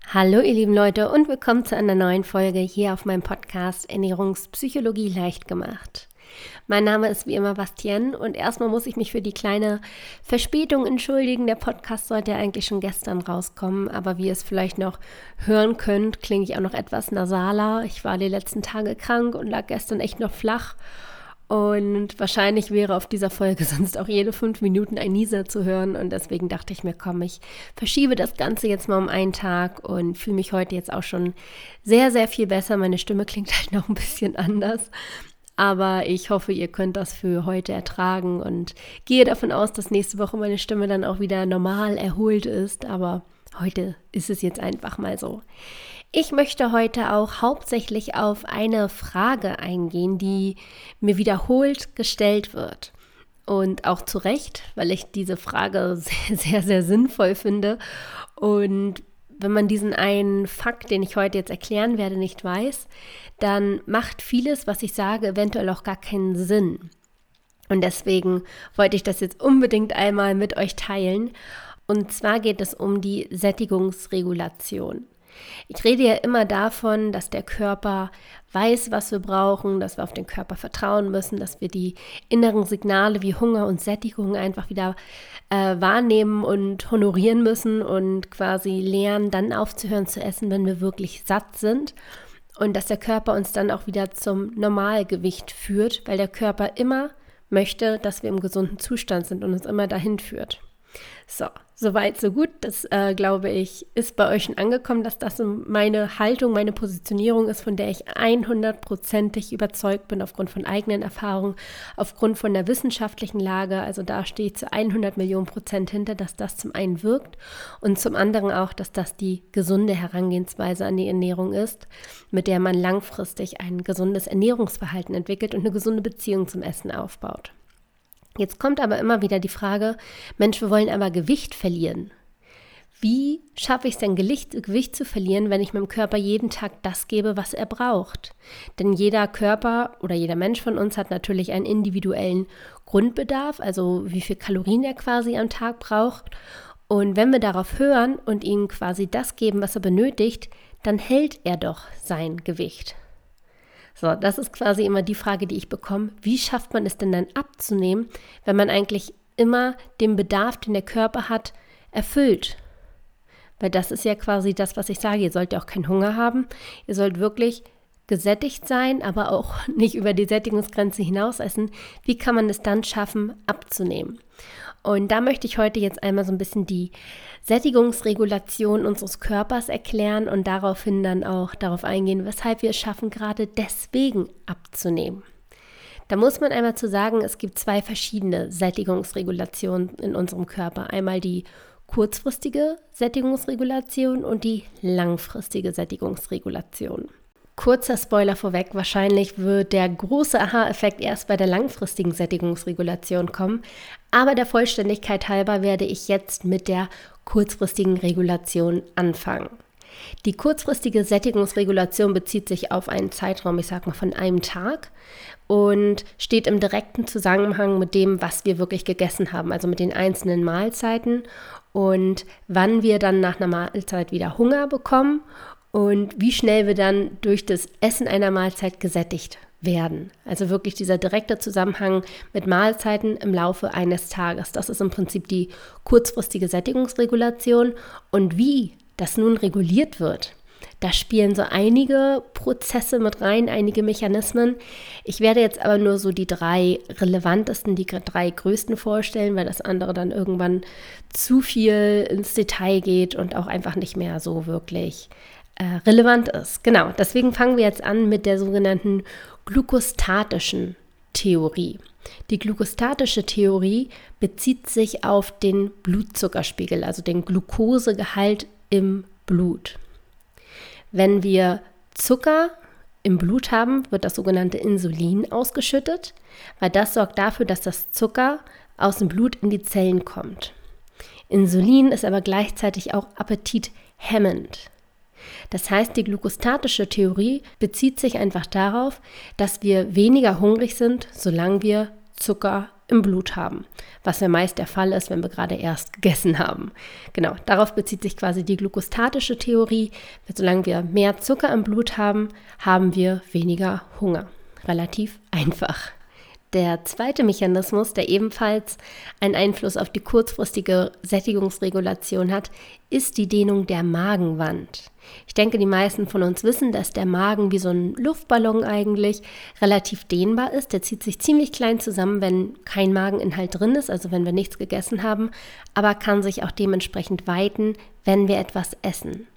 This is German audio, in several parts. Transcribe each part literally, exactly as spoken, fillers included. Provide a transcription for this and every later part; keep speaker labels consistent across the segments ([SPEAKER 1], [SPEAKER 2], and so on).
[SPEAKER 1] Hallo ihr lieben Leute und willkommen zu einer neuen Folge hier auf meinem Podcast Ernährungspsychologie leicht gemacht. Mein Name ist wie immer Bastienne und erstmal muss ich mich für die kleine Verspätung entschuldigen. Der Podcast sollte ja eigentlich schon gestern rauskommen, aber wie ihr es vielleicht noch hören könnt, klinge ich auch noch etwas nasaler. Ich war die letzten Tage krank und lag gestern echt noch flach. Und wahrscheinlich wäre auf dieser Folge sonst auch jede fünf Minuten ein Nieser zu hören. Und deswegen dachte ich mir, komm, ich verschiebe das Ganze jetzt mal um einen Tag und fühle mich heute jetzt auch schon sehr, sehr viel besser. Meine Stimme klingt halt noch ein bisschen anders. Aber ich hoffe, ihr könnt das für heute ertragen und gehe davon aus, dass nächste Woche meine Stimme dann auch wieder normal erholt ist. Aber heute ist es jetzt einfach mal so. Ich möchte heute auch hauptsächlich auf eine Frage eingehen, die mir wiederholt gestellt wird. Und auch zu Recht, weil ich diese Frage sehr, sehr, sehr sinnvoll finde. Und wenn man diesen einen Fakt, den ich heute jetzt erklären werde, nicht weiß, dann macht vieles, was ich sage, eventuell auch gar keinen Sinn. Und deswegen wollte ich das jetzt unbedingt einmal mit euch teilen. Und zwar geht es um die Sättigungsregulation. Ich rede ja immer davon, dass der Körper weiß, was wir brauchen, dass wir auf den Körper vertrauen müssen, dass wir die inneren Signale wie Hunger und Sättigung einfach wieder äh, wahrnehmen und honorieren müssen und quasi lernen, dann aufzuhören zu essen, wenn wir wirklich satt sind. Und dass der Körper uns dann auch wieder zum Normalgewicht führt, weil der Körper immer möchte, dass wir im gesunden Zustand sind und uns immer dahin führt. So, soweit, so gut. Das, äh, glaube ich, ist bei euch schon angekommen, dass das meine Haltung, meine Positionierung ist, von der ich hundertprozentig überzeugt bin, aufgrund von eigenen Erfahrungen, aufgrund von der wissenschaftlichen Lage. Also da stehe ich zu hundert Millionen Prozent hinter, dass das zum einen wirkt und zum anderen auch, dass das die gesunde Herangehensweise an die Ernährung ist, mit der man langfristig ein gesundes Ernährungsverhalten entwickelt und eine gesunde Beziehung zum Essen aufbaut. Jetzt kommt aber immer wieder die Frage, Mensch, wir wollen aber Gewicht verlieren. Wie schaffe ich es denn, Gewicht, Gewicht zu verlieren, wenn ich meinem Körper jeden Tag das gebe, was er braucht? Denn jeder Körper oder jeder Mensch von uns hat natürlich einen individuellen Grundbedarf, also wie viel Kalorien er quasi am Tag braucht. Und wenn wir darauf hören und ihm quasi das geben, was er benötigt, dann hält er doch sein Gewicht. So, das ist quasi immer die Frage, die ich bekomme. Wie schafft man es denn dann abzunehmen, wenn man eigentlich immer den Bedarf, den der Körper hat, erfüllt? Weil das ist ja quasi das, was ich sage. Ihr sollt ja auch keinen Hunger haben. Ihr sollt wirklich gesättigt sein, aber auch nicht über die Sättigungsgrenze hinaus essen. Wie kann man es dann schaffen, abzunehmen? Und da möchte ich heute jetzt einmal so ein bisschen die Sättigungsregulation unseres Körpers erklären und daraufhin dann auch darauf eingehen, weshalb wir es schaffen, gerade deswegen abzunehmen. Da muss man einmal zu sagen, es gibt zwei verschiedene Sättigungsregulationen in unserem Körper. Einmal die kurzfristige Sättigungsregulation und die langfristige Sättigungsregulation. Kurzer Spoiler vorweg, wahrscheinlich wird der große Aha-Effekt erst bei der langfristigen Sättigungsregulation kommen, aber der Vollständigkeit halber werde ich jetzt mit der kurzfristigen Regulation anfangen. Die kurzfristige Sättigungsregulation bezieht sich auf einen Zeitraum, ich sag mal von einem Tag und steht im direkten Zusammenhang mit dem, was wir wirklich gegessen haben, also mit den einzelnen Mahlzeiten und wann wir dann nach einer Mahlzeit wieder Hunger bekommen und wie schnell wir dann durch das Essen einer Mahlzeit gesättigt werden. Also wirklich dieser direkte Zusammenhang mit Mahlzeiten im Laufe eines Tages. Das ist im Prinzip die kurzfristige Sättigungsregulation. Und wie das nun reguliert wird, da spielen so einige Prozesse mit rein, einige Mechanismen. Ich werde jetzt aber nur so die drei relevantesten, die drei größten vorstellen, weil das andere dann irgendwann zu viel ins Detail geht und auch einfach nicht mehr so wirklich äh, relevant ist. Genau, deswegen fangen wir jetzt an mit der sogenannten glykostatischen Theorie. Die glykostatische Theorie bezieht sich auf den Blutzuckerspiegel, also den Glukosegehalt im Blut. Wenn wir Zucker im Blut haben, wird das sogenannte Insulin ausgeschüttet, weil das sorgt dafür, dass das Zucker aus dem Blut in die Zellen kommt. Insulin ist aber gleichzeitig auch appetithemmend. Das heißt, die glykostatische Theorie bezieht sich einfach darauf, dass wir weniger hungrig sind, solange wir Zucker im Blut haben, was ja meist der Fall ist, wenn wir gerade erst gegessen haben. Genau, darauf bezieht sich quasi die glykostatische Theorie. Solange wir mehr Zucker im Blut haben, haben wir weniger Hunger. Relativ einfach. Der zweite Mechanismus, der ebenfalls einen Einfluss auf die kurzfristige Sättigungsregulation hat, ist die Dehnung der Magenwand. Ich denke, die meisten von uns wissen, dass der Magen wie so ein Luftballon eigentlich relativ dehnbar ist. Der zieht sich ziemlich klein zusammen, wenn kein Mageninhalt drin ist, also wenn wir nichts gegessen haben, aber kann sich auch dementsprechend weiten, wenn wir etwas essen.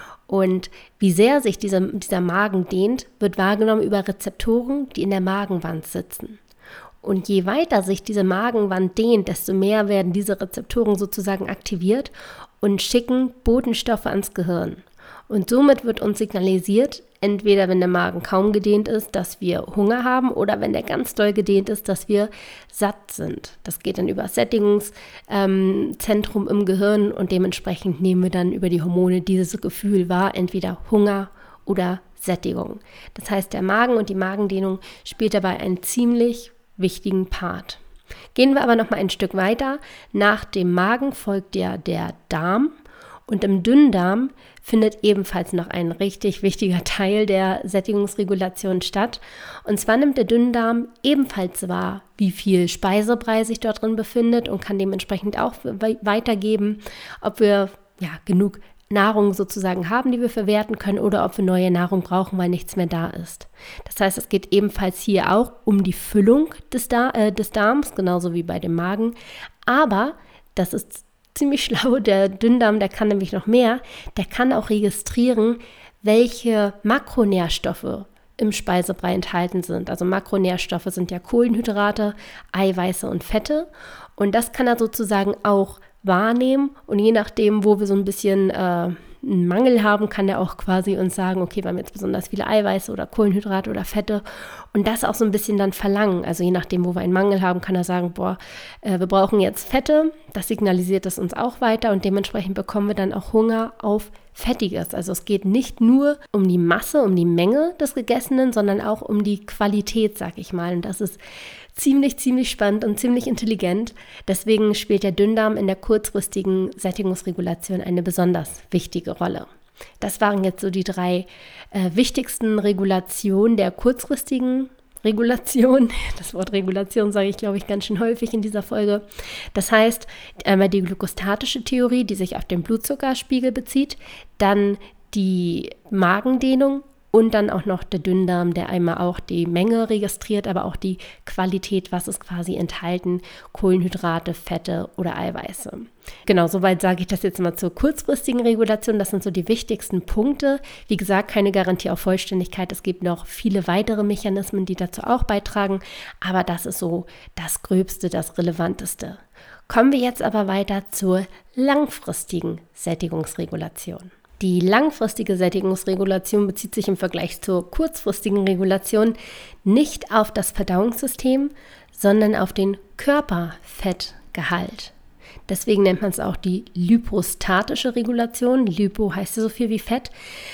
[SPEAKER 1] Und wie sehr sich dieser, dieser Magen dehnt, wird wahrgenommen über Rezeptoren, die in der Magenwand sitzen. Und je weiter sich diese Magenwand dehnt, desto mehr werden diese Rezeptoren sozusagen aktiviert und schicken Botenstoffe ans Gehirn. Und somit wird uns signalisiert, entweder wenn der Magen kaum gedehnt ist, dass wir Hunger haben oder wenn der ganz doll gedehnt ist, dass wir satt sind. Das geht dann über das Sättigungszentrum im Gehirn und dementsprechend nehmen wir dann über die Hormone dieses Gefühl wahr, entweder Hunger oder Sättigung. Das heißt, der Magen und die Magendehnung spielt dabei einen ziemlich wichtigen Part. Gehen wir aber noch mal ein Stück weiter. Nach dem Magen folgt ja der Darm und im Dünndarm findet ebenfalls noch ein richtig wichtiger Teil der Sättigungsregulation statt. Und zwar nimmt der Dünndarm ebenfalls wahr, wie viel Speisebrei sich dort drin befindet und kann dementsprechend auch weitergeben, ob wir ja genug Nahrung sozusagen haben, die wir verwerten können oder ob wir neue Nahrung brauchen, weil nichts mehr da ist. Das heißt, es geht ebenfalls hier auch um die Füllung des, Dar- äh, des Darms, genauso wie bei dem Magen. Aber, das ist ziemlich schlau, der Dünndarm, der kann nämlich noch mehr, der kann auch registrieren, welche Makronährstoffe im Speisebrei enthalten sind. Also Makronährstoffe sind ja Kohlenhydrate, Eiweiße und Fette. Und das kann er sozusagen auch wahrnehmen und je nachdem, wo wir so ein bisschen äh, einen Mangel haben, kann er auch quasi uns sagen, okay, wir haben jetzt besonders viele Eiweiße oder Kohlenhydrate oder Fette und das auch so ein bisschen dann verlangen. Also je nachdem, wo wir einen Mangel haben, kann er sagen, boah, äh, wir brauchen jetzt Fette, das signalisiert es uns auch weiter und dementsprechend bekommen wir dann auch Hunger auf Fettiges. Also es geht nicht nur um die Masse, um die Menge des Gegessenen, sondern auch um die Qualität, sag ich mal. Und das ist ziemlich, ziemlich spannend und ziemlich intelligent. Deswegen spielt der Dünndarm in der kurzfristigen Sättigungsregulation eine besonders wichtige Rolle. Das waren jetzt so die drei äh, wichtigsten Regulationen der kurzfristigen Regulation. Das Wort Regulation sage ich, glaube ich, ganz schön häufig in dieser Folge. Das heißt, einmal die glykostatische Theorie, die sich auf den Blutzuckerspiegel bezieht, dann die Magendehnung und dann auch noch der Dünndarm, der einmal auch die Menge registriert, aber auch die Qualität, was ist quasi enthalten, Kohlenhydrate, Fette oder Eiweiße. Genau, soweit sage ich das jetzt mal zur kurzfristigen Regulation. Das sind so die wichtigsten Punkte. Wie gesagt, keine Garantie auf Vollständigkeit. Es gibt noch viele weitere Mechanismen, die dazu auch beitragen, aber das ist so das Gröbste, das Relevanteste. Kommen wir jetzt aber weiter zur langfristigen Sättigungsregulation. Die langfristige Sättigungsregulation bezieht sich im Vergleich zur kurzfristigen Regulation nicht auf das Verdauungssystem, sondern auf den Körperfettgehalt. Deswegen nennt man es auch die lipostatische Regulation. Lipo heißt ja so viel wie Fett.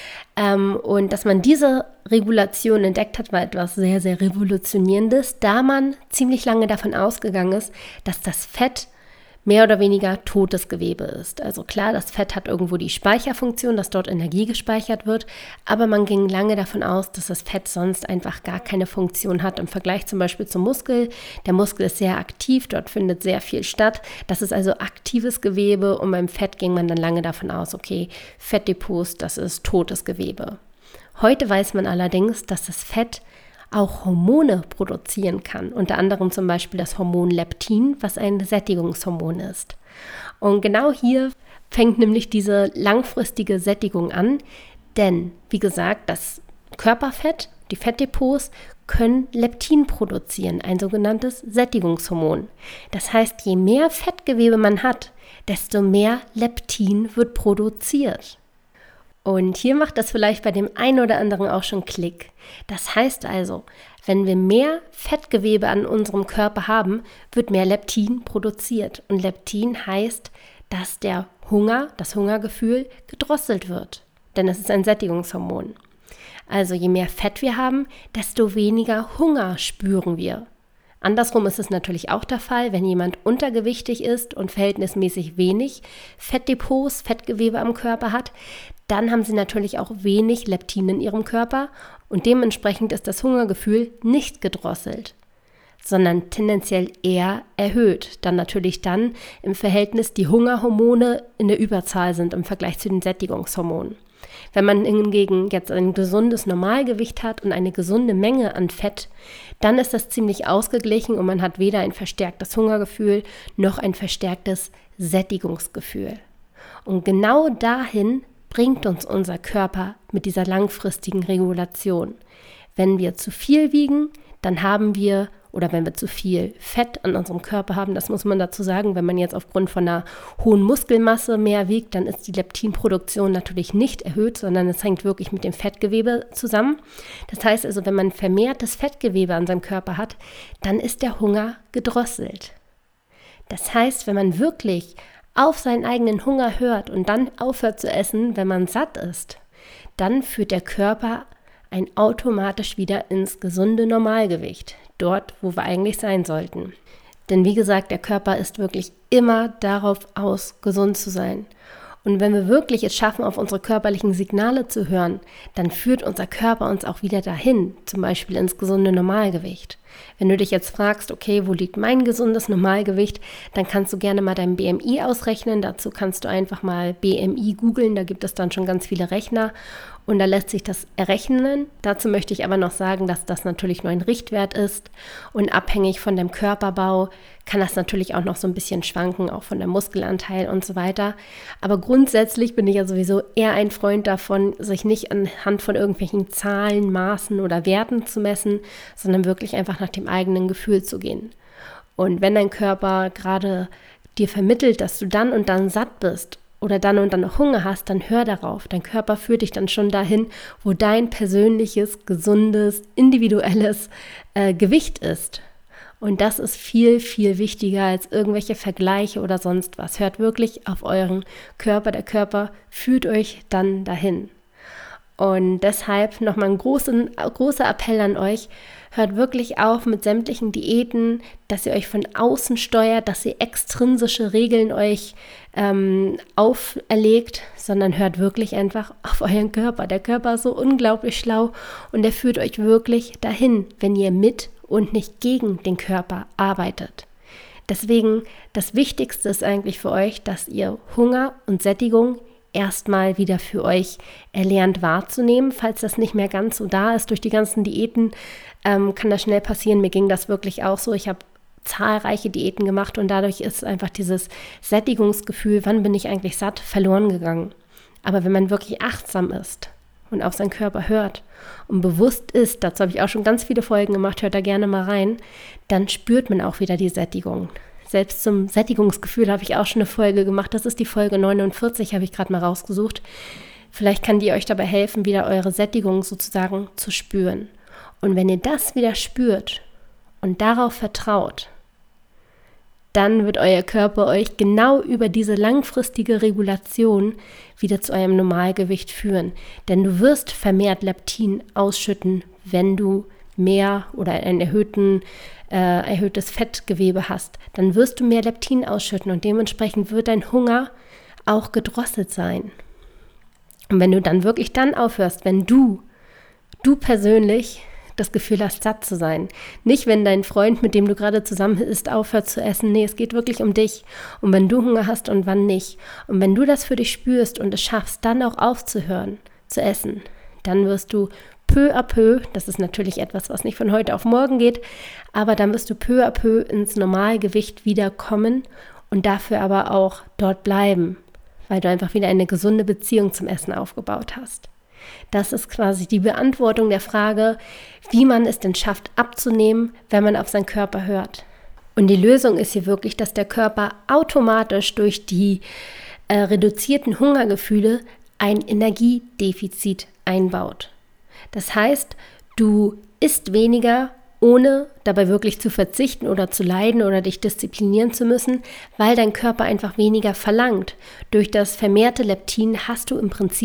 [SPEAKER 1] Und dass man diese Regulation entdeckt hat, war etwas sehr, sehr Revolutionierendes, da man ziemlich lange davon ausgegangen ist, dass das Fett mehr oder weniger totes Gewebe ist. Also klar, das Fett hat irgendwo die Speicherfunktion, dass dort Energie gespeichert wird, aber man ging lange davon aus, dass das Fett sonst einfach gar keine Funktion hat. Im Vergleich zum Beispiel zum Muskel. Der Muskel ist sehr aktiv, dort findet sehr viel statt. Das ist also aktives Gewebe und beim Fett ging man dann lange davon aus, okay, Fettdepots, das ist totes Gewebe. Heute weiß man allerdings, dass das Fett auch Hormone produzieren kann, unter anderem zum Beispiel das Hormon Leptin, was ein Sättigungshormon ist. Und genau hier fängt nämlich diese langfristige Sättigung an, denn wie gesagt, das Körperfett, die Fettdepots können Leptin produzieren, ein sogenanntes Sättigungshormon. Das heißt, je mehr Fettgewebe man hat, desto mehr Leptin wird produziert. Und hier macht das vielleicht bei dem einen oder anderen auch schon Klick. Das heißt also, wenn wir mehr Fettgewebe an unserem Körper haben, wird mehr Leptin produziert. Und Leptin heißt, dass der Hunger, das Hungergefühl gedrosselt wird. Denn es ist ein Sättigungshormon. Also je mehr Fett wir haben, desto weniger Hunger spüren wir. Andersrum ist es natürlich auch der Fall, wenn jemand untergewichtig ist und verhältnismäßig wenig Fettdepots, Fettgewebe am Körper hat, dann haben sie natürlich auch wenig Leptin in ihrem Körper und dementsprechend ist das Hungergefühl nicht gedrosselt, sondern tendenziell eher erhöht, dann natürlich dann im Verhältnis die Hungerhormone in der Überzahl sind im Vergleich zu den Sättigungshormonen. Wenn man hingegen jetzt ein gesundes Normalgewicht hat und eine gesunde Menge an Fett, dann ist das ziemlich ausgeglichen und man hat weder ein verstärktes Hungergefühl noch ein verstärktes Sättigungsgefühl. Und genau dahin bringt uns unser Körper mit dieser langfristigen Regulation. Wenn wir zu viel wiegen, dann haben wir, oder wenn wir zu viel Fett an unserem Körper haben, das muss man dazu sagen, wenn man jetzt aufgrund von einer hohen Muskelmasse mehr wiegt, dann ist die Leptinproduktion natürlich nicht erhöht, sondern es hängt wirklich mit dem Fettgewebe zusammen. Das heißt also, wenn man vermehrtes Fettgewebe an seinem Körper hat, dann ist der Hunger gedrosselt. Das heißt, wenn man wirklich auf seinen eigenen Hunger hört und dann aufhört zu essen, wenn man satt ist, dann führt der Körper ein automatisch wieder ins gesunde Normalgewicht, dort, wo wir eigentlich sein sollten. Denn wie gesagt, der Körper ist wirklich immer darauf aus, gesund zu sein. Und wenn wir wirklich es schaffen, auf unsere körperlichen Signale zu hören, dann führt unser Körper uns auch wieder dahin, zum Beispiel ins gesunde Normalgewicht. Wenn du dich jetzt fragst, okay, wo liegt mein gesundes Normalgewicht, dann kannst du gerne mal dein B M I ausrechnen. Dazu kannst du einfach mal B M I googeln, da gibt es dann schon ganz viele Rechner und da lässt sich das errechnen. Dazu möchte ich aber noch sagen, dass das natürlich nur ein Richtwert ist und abhängig von dem Körperbau kann das natürlich auch noch so ein bisschen schwanken, auch von der Muskelanteil und so weiter. Aber grundsätzlich bin ich ja sowieso eher ein Freund davon, sich nicht anhand von irgendwelchen Zahlen, Maßen oder Werten zu messen, sondern wirklich einfach nach dem eigenen Gefühl zu gehen. Und wenn dein Körper gerade dir vermittelt, dass du dann und dann satt bist oder dann und dann noch Hunger hast, dann hör darauf. Dein Körper führt dich dann schon dahin, wo dein persönliches, gesundes, individuelles äh, Gewicht ist. Und das ist viel, viel wichtiger als irgendwelche Vergleiche oder sonst was. Hört wirklich auf euren Körper. Der Körper führt euch dann dahin. Und deshalb nochmal ein großen, großer Appell an euch. Hört wirklich auf mit sämtlichen Diäten, dass ihr euch von außen steuert, dass ihr extrinsische Regeln euch ähm, auferlegt, sondern hört wirklich einfach auf euren Körper. Der Körper ist so unglaublich schlau und er führt euch wirklich dahin, wenn ihr mit und nicht gegen den Körper arbeitet. Deswegen, das Wichtigste ist eigentlich für euch, dass ihr Hunger und Sättigung erstmal wieder für euch erlernt wahrzunehmen. Falls das nicht mehr ganz so da ist, durch die ganzen Diäten ähm, kann das schnell passieren. Mir ging das wirklich auch so. Ich habe zahlreiche Diäten gemacht und dadurch ist einfach dieses Sättigungsgefühl, wann bin ich eigentlich satt, verloren gegangen. Aber wenn man wirklich achtsam ist und auf seinen Körper hört und bewusst ist, dazu habe ich auch schon ganz viele Folgen gemacht, hört da gerne mal rein, dann spürt man auch wieder die Sättigung. Selbst zum Sättigungsgefühl habe ich auch schon eine Folge gemacht, das ist die Folge neunundvierzig, habe ich gerade mal rausgesucht. Vielleicht kann die euch dabei helfen, wieder eure Sättigung sozusagen zu spüren. Und wenn ihr das wieder spürt und darauf vertraut, dann wird euer Körper euch genau über diese langfristige Regulation wieder zu eurem Normalgewicht führen. Denn du wirst vermehrt Leptin ausschütten, wenn du mehr oder ein erhöhten, äh, erhöhtes Fettgewebe hast. Dann wirst du mehr Leptin ausschütten und dementsprechend wird dein Hunger auch gedrosselt sein. Und wenn du dann wirklich dann aufhörst, wenn du, du persönlich das Gefühl hast, satt zu sein. Nicht, wenn dein Freund, mit dem du gerade zusammen isst, aufhört zu essen. Nee, es geht wirklich um dich. Und wenn du Hunger hast und wann nicht. Und wenn du das für dich spürst und es schaffst, dann auch aufzuhören, zu essen, dann wirst du peu à peu, das ist natürlich etwas, was nicht von heute auf morgen geht, aber dann wirst du peu à peu ins Normalgewicht wiederkommen und dafür aber auch dort bleiben, weil du einfach wieder eine gesunde Beziehung zum Essen aufgebaut hast. Das ist quasi die Beantwortung der Frage, wie man es denn schafft abzunehmen, wenn man auf seinen Körper hört. Und die Lösung ist hier wirklich, dass der Körper automatisch durch die äh, reduzierten Hungergefühle ein Energiedefizit einbaut. Das heißt, du isst weniger, ohne dabei wirklich zu verzichten oder zu leiden oder dich disziplinieren zu müssen, weil dein Körper einfach weniger verlangt. Durch das vermehrte Leptin hast du im Prinzip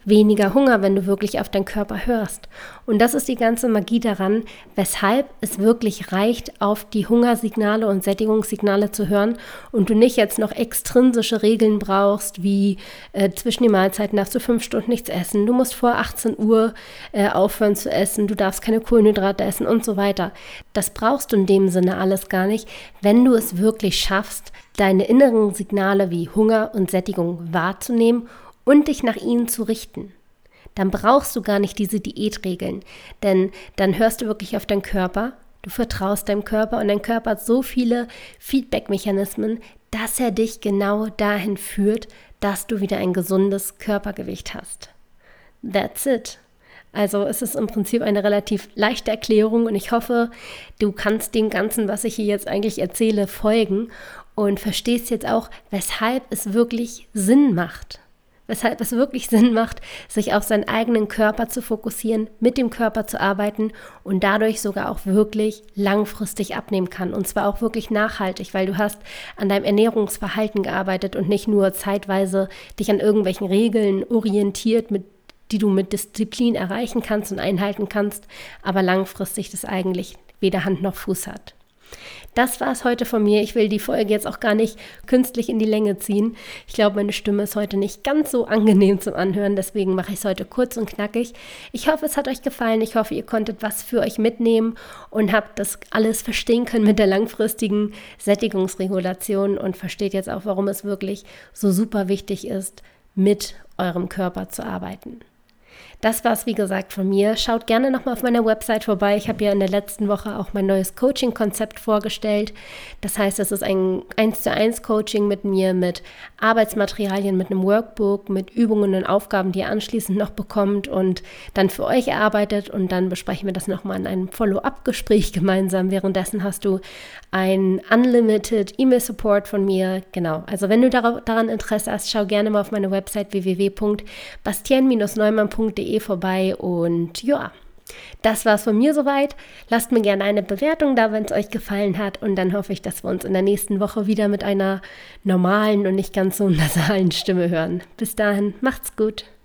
[SPEAKER 1] weniger Hunger, wenn du wirklich auf deinen Körper hörst. Und das ist die ganze Magie daran, weshalb es wirklich reicht, auf die Hungersignale und Sättigungssignale zu hören und du nicht jetzt noch extrinsische Regeln brauchst, wie äh, zwischen den Mahlzeiten darfst du fünf Stunden nichts essen, du musst vor achtzehn Uhr äh, aufhören zu essen, du darfst keine Kohlenhydrate essen und so weiter. Das brauchst du in dem Sinne alles gar nicht, wenn du es wirklich schaffst, deine inneren Signale wie Hunger und Sättigung wahrzunehmen und dich nach ihnen zu richten. Dann brauchst du gar nicht diese Diätregeln, denn dann hörst du wirklich auf deinen Körper, du vertraust deinem Körper und dein Körper hat so viele Feedback-Mechanismen, dass er dich genau dahin führt, dass du wieder ein gesundes Körpergewicht hast. That's it. Also es ist im Prinzip eine relativ leichte Erklärung und ich hoffe, du kannst dem Ganzen, was ich hier jetzt eigentlich erzähle, folgen und verstehst jetzt auch, weshalb es wirklich Sinn macht. Weshalb es wirklich Sinn macht, sich auf seinen eigenen Körper zu fokussieren, mit dem Körper zu arbeiten und dadurch sogar auch wirklich langfristig abnehmen kann. Und zwar auch wirklich nachhaltig, weil du hast an deinem Ernährungsverhalten gearbeitet und nicht nur zeitweise dich an irgendwelchen Regeln orientiert, mit die du mit Disziplin erreichen kannst und einhalten kannst, aber langfristig das eigentlich weder Hand noch Fuß hat. Das war es heute von mir. Ich will die Folge jetzt auch gar nicht künstlich in die Länge ziehen. Ich glaube, meine Stimme ist heute nicht ganz so angenehm zum Anhören, deswegen mache ich es heute kurz und knackig. Ich hoffe, es hat euch gefallen. Ich hoffe, ihr konntet was für euch mitnehmen und habt das alles verstehen können mit der langfristigen Sättigungsregulation und versteht jetzt auch, warum es wirklich so super wichtig ist, mit eurem Körper zu arbeiten. Das war es, wie gesagt, von mir. Schaut gerne nochmal auf meiner Website vorbei. Ich habe ja in der letzten Woche auch mein neues Coaching-Konzept vorgestellt. Das heißt, es ist ein eins zu eins Coaching mit mir, mit Arbeitsmaterialien, mit einem Workbook, mit Übungen und Aufgaben, die ihr anschließend noch bekommt und dann für euch erarbeitet. Und dann besprechen wir das nochmal in einem Follow-up-Gespräch gemeinsam. Währenddessen hast du ein Unlimited E-Mail-Support von mir. Genau, also wenn du daran Interesse hast, schau gerne mal auf meine Website w w w punkt bastien Bindestrich neumann punkt de vorbei und ja, das war's von mir soweit. Lasst mir gerne eine Bewertung da, wenn es euch gefallen hat und dann hoffe ich, dass wir uns in der nächsten Woche wieder mit einer normalen und nicht ganz so nasalen Stimme hören. Bis dahin, macht's gut.